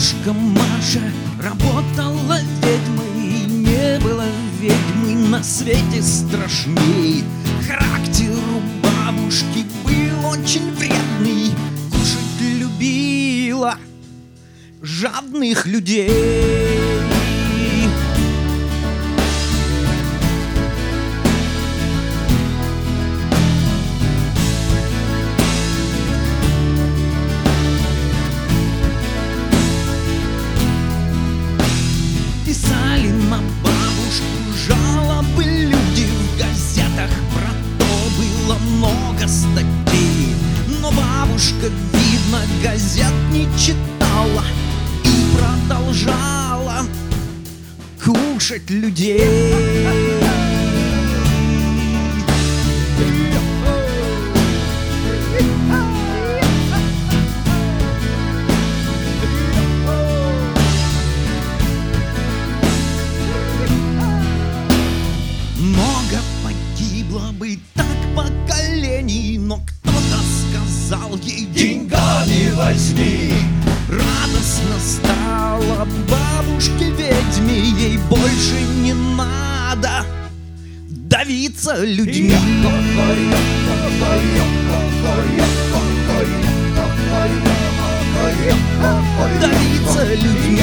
Бабушка Маша работала ведьмой, и не было ведьмы на свете страшней. Характер у бабушки был очень вредный, кушать любила жадных людей. Писали на бабушку жалобы люди, в газетах про то было много статей. Но бабушка, видно, газет не читала и продолжала кушать людей. Много погибло бы так поколений, но кто-то сказал ей: деньгами возьми. Радостно стало бабушке ведьме, ей больше не надо давиться людьми. Давиться людьми.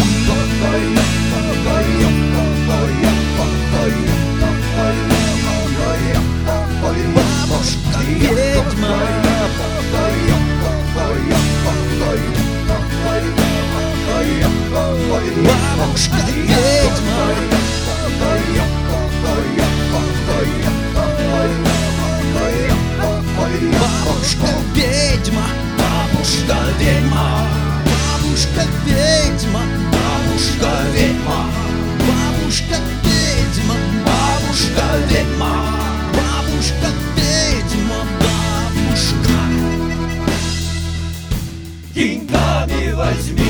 Бабушка ведьма. Бабушка ведьма. Бабушка ведьма. Бабушка ведьма. Бабушка ведьма. Бабушка ведьма. Бабушка ведьма. Бабушка ведьма. Бабушка ведьма. Бабушка. Деньгами возьми.